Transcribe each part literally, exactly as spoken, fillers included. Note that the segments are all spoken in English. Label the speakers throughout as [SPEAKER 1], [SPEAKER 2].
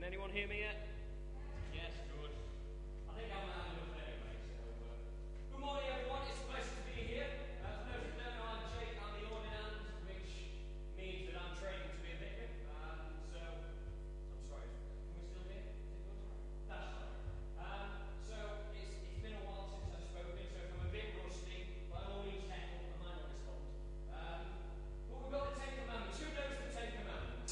[SPEAKER 1] anyone hear me yet? Yes, good. I think I'm loud enough anyway, so... Uh, good morning, everyone. It's a pleasure to be here. Uh, for those who don't know, I'm Jake. I'm the ordinand, which means that I'm training to be a vicar. Um, so, I'm sorry. Can we still hear? Is it good? That's fine. Um, so, it's, it's been a while since I've spoken, so if I'm a bit rusty, by all means, heckle. I might not respond. Um, but we've got the Ten Commandments. Who knows the Ten Commandments?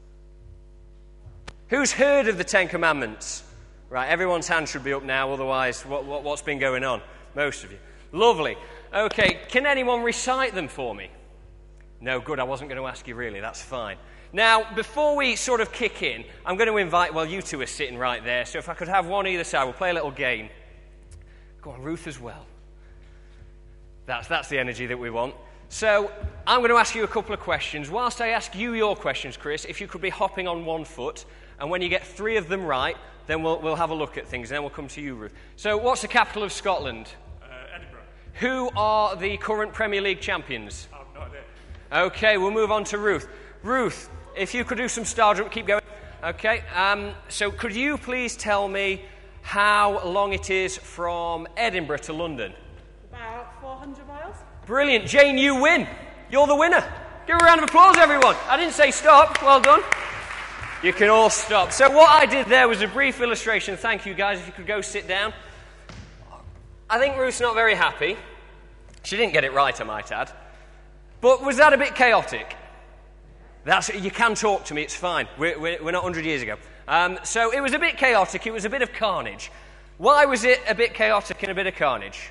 [SPEAKER 1] Who's heard of the Ten Commandments? Right, everyone's hand should be up now, otherwise what, what, what's been going on? Most of you. Lovely. Okay, can anyone recite them for me? No, good, I wasn't going to ask you really, that's fine. Now, before we sort of kick in, I'm going to invite, well, you two are sitting right there, so if I could have one either side, we'll play a little game. Go on, Ruth as well. That's, that's the energy that we want. So, I'm going to ask you a couple of questions. Whilst I ask you your questions, Chris, if you could be hopping on one foot, and when you get three of them right, then we'll, we'll have a look at things, and then we'll come to you, Ruth. So, what's the capital of Scotland?
[SPEAKER 2] Uh, Edinburgh.
[SPEAKER 1] Who are the current Premier League champions?
[SPEAKER 2] I have no idea.
[SPEAKER 1] Okay, we'll move on to Ruth. Ruth, if you could do some star jump, keep going. Okay, um, so could you please tell me how long it is from Edinburgh to London?
[SPEAKER 3] About four hundred miles.
[SPEAKER 1] Brilliant. Jane, you win. You're the winner. Give a round of applause, everyone. I didn't say stop. Well done. You can all stop. So what I did there was a brief illustration. Thank you, guys. If you could go sit down. I think Ruth's not very happy. She didn't get it right, I might add. But was that a bit chaotic? That's, you can talk to me, it's fine. We're, we're, we're not one hundred years ago. Um, so it was a bit chaotic. It was a bit of carnage. Why was it a bit chaotic and a bit of carnage?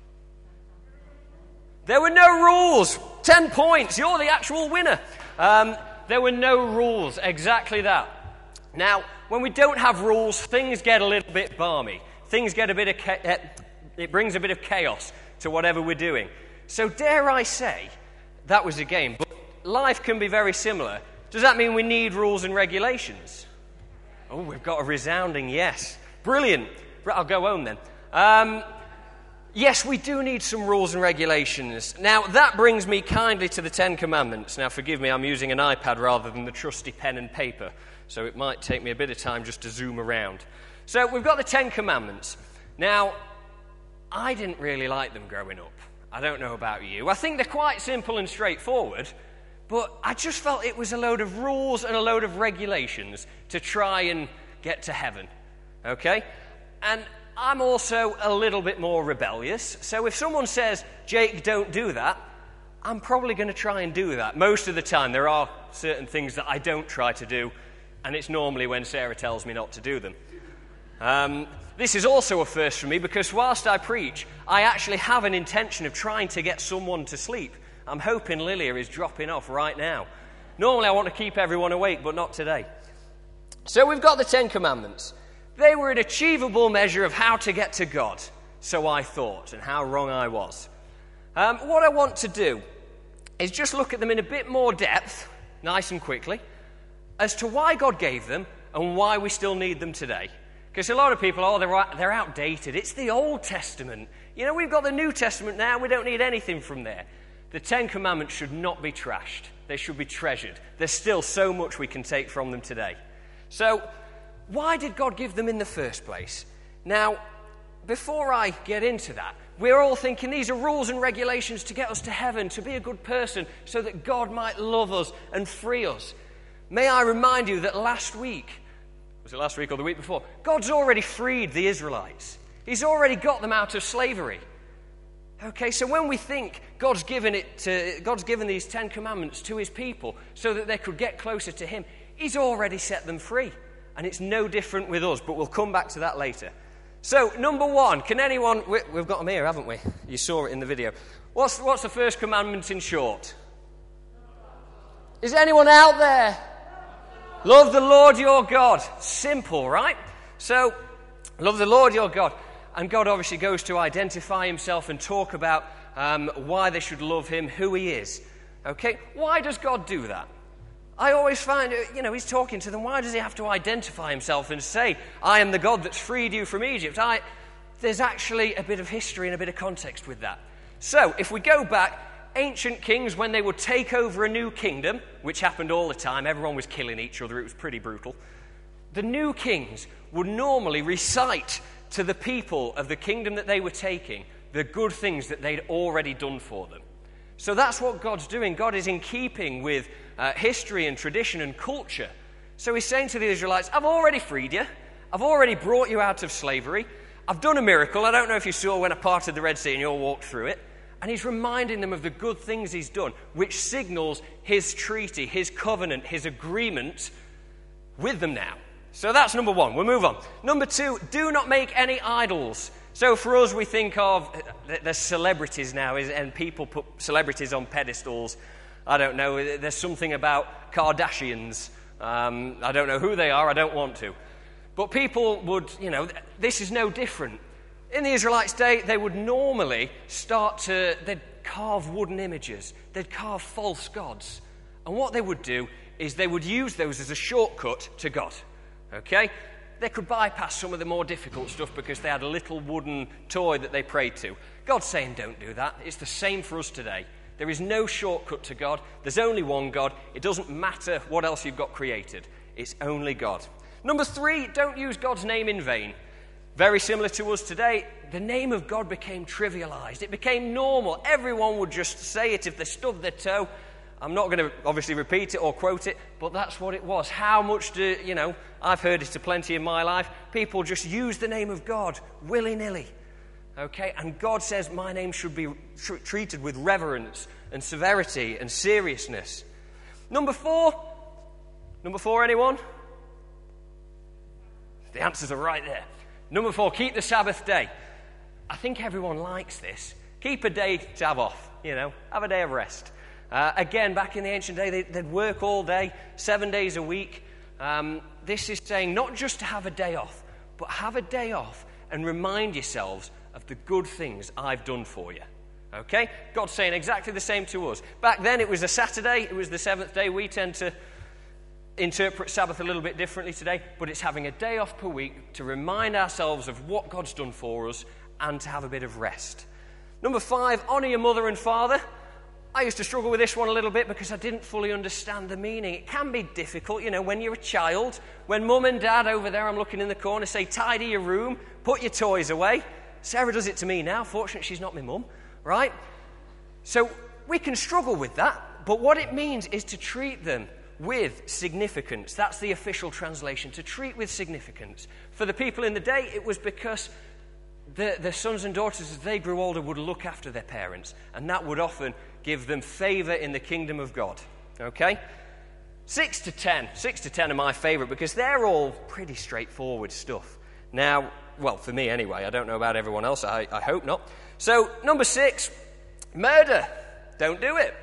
[SPEAKER 1] There were no rules. Ten points. You're the actual winner. Um, there were no rules. Exactly that. Now, when we don't have rules, things get a little bit balmy. Things get a bit of... Cha- uh, it brings a bit of chaos to whatever we're doing. So dare I say, that was a game. But life can be very similar. Does that mean we need rules and regulations? Oh, we've got a resounding yes. Brilliant. I'll go home then. Um... Yes, we do need some rules and regulations. Now, that brings me kindly to the Ten Commandments. Now, forgive me, I'm using an iPad rather than the trusty pen and paper, so it might take me a bit of time just to zoom around. So, we've got the Ten Commandments. Now, I didn't really like them growing up. I don't know about you. I think they're quite simple and straightforward, but I just felt it was a load of rules and a load of regulations to try and get to heaven. Okay? And I'm also a little bit more rebellious, so if someone says, Jake, don't do that, I'm probably going to try and do that. Most of the time, there are certain things that I don't try to do, and it's normally when Sarah tells me not to do them. Um, this is also a first for me, because whilst I preach, I actually have an intention of trying to get someone to sleep. I'm hoping Lilia is dropping off right now. Normally, I want to keep everyone awake, but not today. So we've got the Ten Commandments. They were an achievable measure of how to get to God, so I thought, and how wrong I was. Um, what I want to do is just look at them in a bit more depth, nice and quickly, as to why God gave them and why we still need them today. Because a lot of people, oh, they're, they're outdated. It's the Old Testament. You know, we've got the New Testament now. We don't need anything from there. The Ten Commandments should not be trashed. They should be treasured. There's still so much we can take from them today. So, why did God give them in the first place? Now, before I get into that, we're all thinking these are rules and regulations to get us to heaven, to be a good person, so that God might love us and free us. May I remind you that last week, was it last week or the week before, God's already freed the Israelites. He's already got them out of slavery. Okay, so when we think God's given it to, God's given these Ten Commandments to his people so that they could get closer to him, he's already set them free. And it's no different with us, but we'll come back to that later. So, number one, can anyone... We've got them here, haven't we? You saw it in the video. What's, what's the first commandment in short? Is anyone out there? Love the Lord your God. Simple, right? So, love the Lord your God. And God obviously goes to identify himself and talk about um, why they should love him, who he is. Okay? Why does God do that? I always find, you know, he's talking to them. Why does he have to identify himself and say, I am the God that's freed you from Egypt? I, there's actually a bit of history and a bit of context with that. So, if we go back, ancient kings, when they would take over a new kingdom, which happened all the time, everyone was killing each other, it was pretty brutal, the new kings would normally recite to the people of the kingdom that they were taking the good things that they'd already done for them. So that's what God's doing. God is in keeping with uh, history and tradition and culture. So he's saying to the Israelites, I've already freed you. I've already brought you out of slavery. I've done a miracle. I don't know if you saw when I parted the Red Sea and you all walked through it. And he's reminding them of the good things he's done, which signals his treaty, his covenant, his agreement with them now. So that's number one. We'll move on. Number two, do not make any idols. So for us, we think of, there's celebrities now, and people put celebrities on pedestals. I don't know, there's something about Kardashians. Um, I don't know who they are, I don't want to. But people would, you know, this is no different. In the Israelites' day, they would normally start to, they'd carve wooden images. They'd carve false gods. And what they would do is they would use those as a shortcut to God. Okay? They could bypass some of the more difficult stuff because they had a little wooden toy that they prayed to. God's saying, don't do that. It's the same for us today. There is no shortcut to God. There's only one God. It doesn't matter what else you've got created. It's only God. Number three, don't use God's name in vain. Very similar to us today, the name of God became trivialized. It became normal. Everyone would just say it if they stubbed their toe. I'm not going to obviously repeat it or quote it, but that's what it was. How much do, you know, I've heard it plenty in my life. People just use the name of God willy-nilly. Okay, and God says my name should be tr- treated with reverence and severity and seriousness. Number four. Number four, anyone? The answers are right there. Number four, keep the Sabbath day. I think everyone likes this. Keep a day to have off, you know, have a day of rest. Uh, again, back in the ancient day, they, they'd work all day, seven days a week. Um, this is saying not just to have a day off, but have a day off and remind yourselves of the good things I've done for you. Okay? God's saying exactly the same to us. Back then, it was a Saturday. It was the seventh day. We tend to interpret Sabbath a little bit differently today, but it's having a day off per week to remind ourselves of what God's done for us and to have a bit of rest. Number five, honor your mother and father. I used to struggle with this one a little bit because I didn't fully understand the meaning. It can be difficult, you know, when you're a child. When mum and dad over there, I'm looking in the corner, say, tidy your room, put your toys away. Sarah does it to me now. Fortunately, she's not my mum, right? So we can struggle with that, but what it means is to treat them with significance. That's the official translation, to treat with significance. For the people in the day, it was because the, the sons and daughters, as they grew older, would look after their parents, and that would often give them favor in the kingdom of God. Okay? Six to ten. Six to ten are my favorite because they're all pretty straightforward stuff. Now, well, for me anyway, I don't know about everyone else, I, I hope not. So, number six, murder. Don't do it.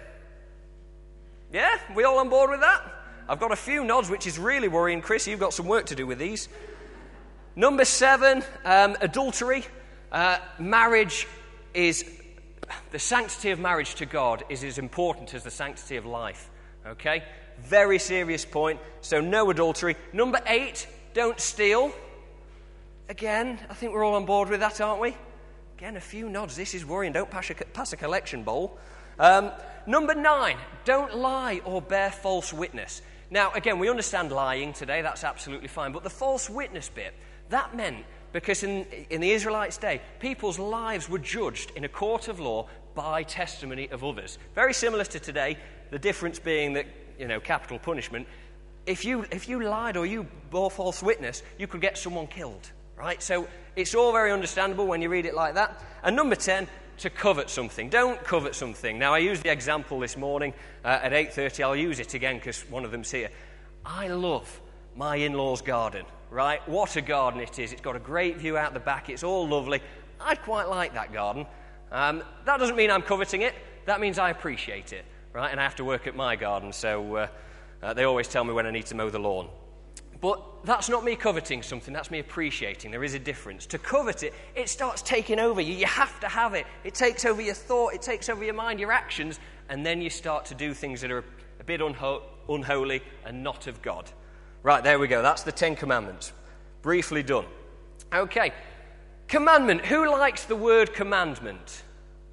[SPEAKER 1] Yeah? We all on board with that? I've got a few nods, which is really worrying. Chris, you've got some work to do with these. Number seven, um, adultery. Uh, marriage is, the sanctity of marriage to God is as important as the sanctity of life. Okay? Very serious point. So no adultery. Number eight, don't steal. Again, I think we're all on board with that, aren't we? Again, a few nods. This is worrying. Don't pass a, pass a collection bowl. Um, number nine, don't lie or bear false witness. Now, again, we understand lying today. That's absolutely fine. But the false witness bit, that meant, because in, in the Israelites' day, people's lives were judged in a court of law by testimony of others. Very similar to today, the difference being that, you know, capital punishment. If you, if you lied or you bore false witness, you could get someone killed. Right? So it's all very understandable when you read it like that. And number ten, to covet something. Don't covet something. Now, I used the example this morning uh, at eight thirty. I'll use it again because one of them's here. I love my in-laws' garden, right? What a garden it is. It's got a great view out the back. It's all lovely. I quite like that garden. Um, that doesn't mean I'm coveting it. That means I appreciate it, right? And I have to work at my garden, so uh, uh, they always tell me when I need to mow the lawn. But that's not me coveting something, that's me appreciating. There is a difference. To covet it, it starts taking over you. You have to have it. It takes over your thought, it takes over your mind, your actions, and then you start to do things that are a bit unho- unholy and not of God. Right, there we go. That's the Ten Commandments. Briefly done. Okay. Commandment. Who likes the word commandment?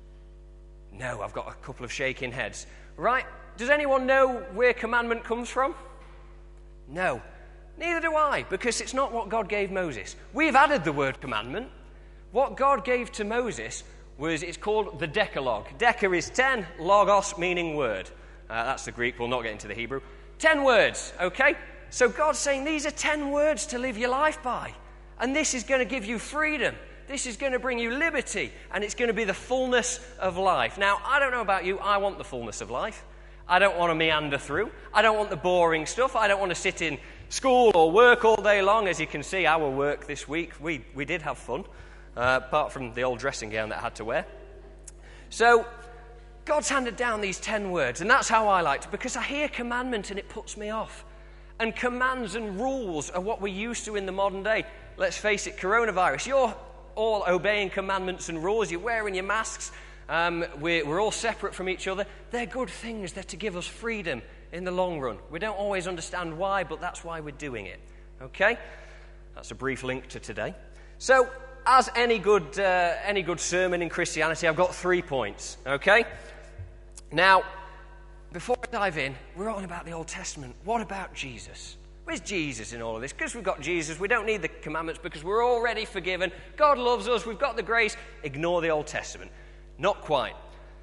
[SPEAKER 1] No, I've got a couple of shaking heads. Right, does anyone know where commandment comes from? No. Neither do I, because it's not what God gave Moses. We've added the word commandment. What God gave to Moses was, it's called the Decalogue. Deca is ten, logos meaning word. Uh, that's the Greek, we'll not get into the Hebrew. Ten words, okay? So God's saying these are ten words to live your life by. And this is going to give you freedom. This is going to bring you liberty. And it's going to be the fullness of life. Now, I don't know about you, I want the fullness of life. I don't want to meander through. I don't want the boring stuff. I don't want to sit in school or work all day long. As you can see, our work this week, we, we did have fun. Uh, apart from the old dressing gown that I had to wear. So, God's handed down these ten words, and that's how I like it, because I hear commandment and it puts me off. And commands and rules are what we're used to in the modern day. Let's face it, coronavirus, you're all obeying commandments and rules, you're wearing your masks, um, we're, we're all separate from each other. They're good things, they're to give us freedom in the long run. We don't always understand why, but that's why we're doing it. Okay? That's a brief link to today. So, as any good uh, any good sermon in Christianity, I've got three points, okay? Now, before I dive in, we're on about the Old Testament. What about Jesus? Where's Jesus in all of this? Because we've got Jesus, we don't need the commandments because we're already forgiven. God loves us, we've got the grace. Ignore the Old Testament. Not quite.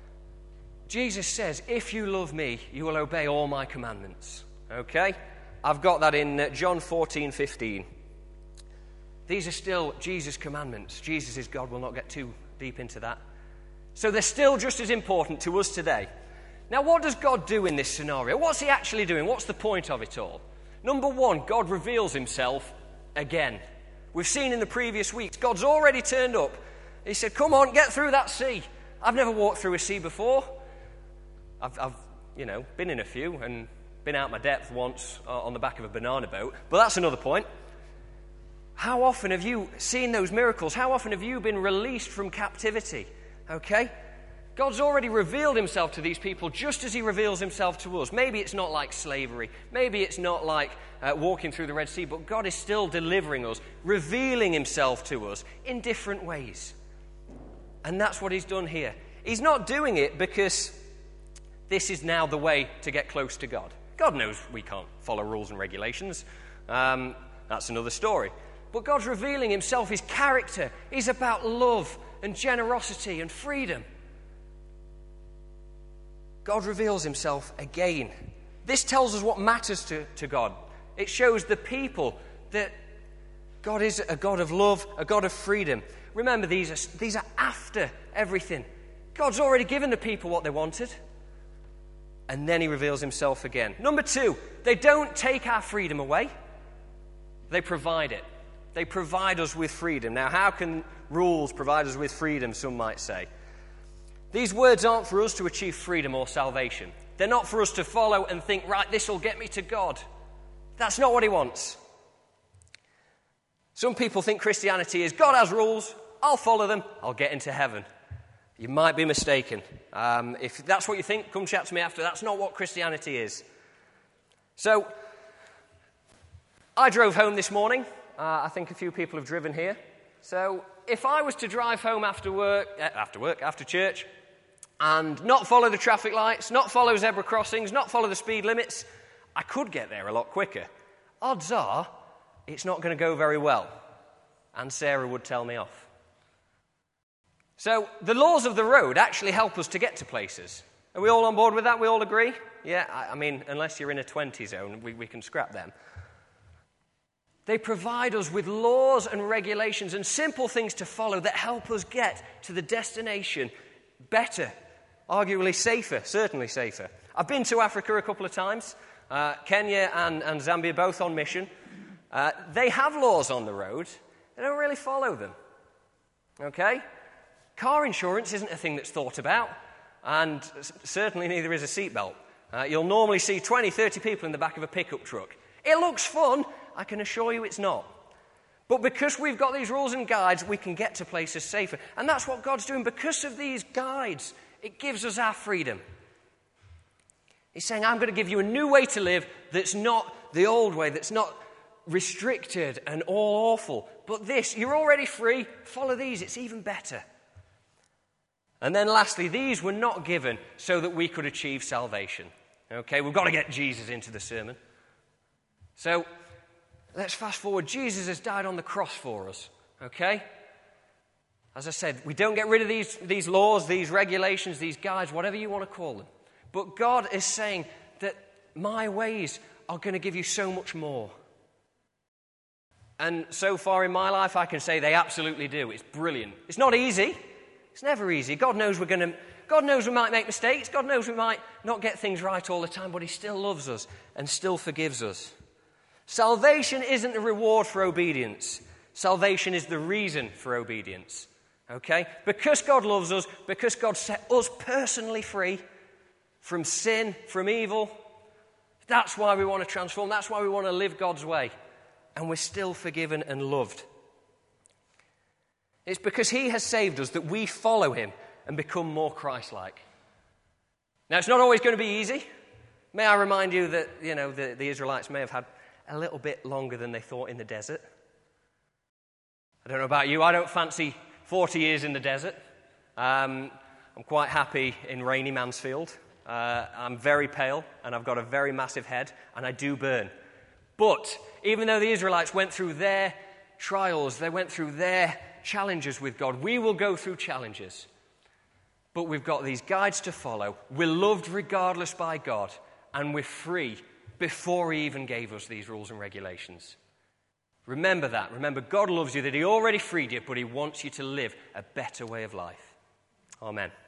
[SPEAKER 1] Jesus says, if you love me, you will obey all my commandments, okay? I've got that in uh, John fourteen fifteen. These are still Jesus' commandments. Jesus is God. We'll not get too deep into that. So they're still just as important to us today. Now, what does God do in this scenario? What's he actually doing? What's the point of it all? Number one, God reveals himself again. We've seen in the previous weeks, God's already turned up. He said, come on, get through that sea. I've never walked through a sea before. I've, I've you know, been in a few and been out my depth once on the back of a banana boat. But that's another point. How often have you seen those miracles? How often have you been released from captivity? Okay? God's already revealed himself to these people just as he reveals himself to us. Maybe it's not like slavery. Maybe it's not like uh, walking through the Red Sea, but God is still delivering us, revealing himself to us in different ways. And that's what he's done here. He's not doing it because this is now the way to get close to God. God knows we can't follow rules and regulations. Um, that's another story. But God's revealing himself, his character. He's about love and generosity and freedom. God reveals himself again. This tells us what matters to, to God. It shows the people that God is a God of love, a God of freedom. Remember, these are, these are after everything. God's already given the people what they wanted. And then he reveals himself again. Number two, they don't take our freedom away. They provide it. They provide us with freedom. Now, how can rules provide us with freedom, some might say? These words aren't for us to achieve freedom or salvation. They're not for us to follow and think, right, this will get me to God. That's not what he wants. Some people think Christianity is, God has rules, I'll follow them, I'll get into heaven. You might be mistaken. Um, if that's what you think, come chat to me after. That's not what Christianity is. So, I drove home this morning. Uh, I think a few people have driven here. So if I was to drive home after work, uh, after work, after church, and not follow the traffic lights, not follow zebra crossings, not follow the speed limits, I could get there a lot quicker. Odds are, it's not going to go very well. And Sarah would tell me off. So the laws of the road actually help us to get to places. Are we all on board with that? We all agree? Yeah, I, I mean, unless you're in a twenty zone, we, we can scrap them. They provide us with laws and regulations and simple things to follow that help us get to the destination better, arguably safer, certainly safer. I've been to Africa a couple of times, uh, Kenya and, and Zambia, both on mission. Uh, they have laws on the road. They don't really follow them. Okay? Car insurance isn't a thing that's thought about, and certainly neither is a seatbelt. Uh, you'll normally see twenty, thirty people in the back of a pickup truck. It looks fun. I can assure you it's not. But because we've got these rules and guides, we can get to places safer. And that's what God's doing. Because of these guides, it gives us our freedom. He's saying, I'm going to give you a new way to live that's not the old way, that's not restricted and all awful. But this, you're already free. Follow these. It's even better. And then lastly, these were not given so that we could achieve salvation. Okay, we've got to get Jesus into the sermon. So, let's fast forward. Jesus has died on the cross for us, okay? As I said, we don't get rid of these, these laws, these regulations, these guides, whatever you want to call them. But God is saying that my ways are going to give you so much more. And so far in my life, I can say they absolutely do. It's brilliant. It's not easy. It's never easy. God knows we're going to... God knows we might make mistakes. God knows we might not get things right all the time, but he still loves us and still forgives us. Salvation isn't the reward for obedience. Salvation is the reason for obedience. Okay? Because God loves us, because God set us personally free from sin, from evil, that's why we want to transform. That's why we want to live God's way. And we're still forgiven and loved. It's because he has saved us that we follow him and become more Christ-like. Now, it's not always going to be easy. May I remind you that, you know, the, the Israelites may have had a little bit longer than they thought in the desert. I don't know about you. I don't fancy forty years in the desert. Um, I'm quite happy in rainy Mansfield. Uh, I'm very pale, and I've got a very massive head, and I do burn. But even though the Israelites went through their trials, they went through their challenges with God, we will go through challenges. But we've got these guides to follow. We're loved regardless by God, and we're free before he even gave us these rules and regulations. Remember that. Remember, God loves you, that he already freed you, but he wants you to live a better way of life. Amen.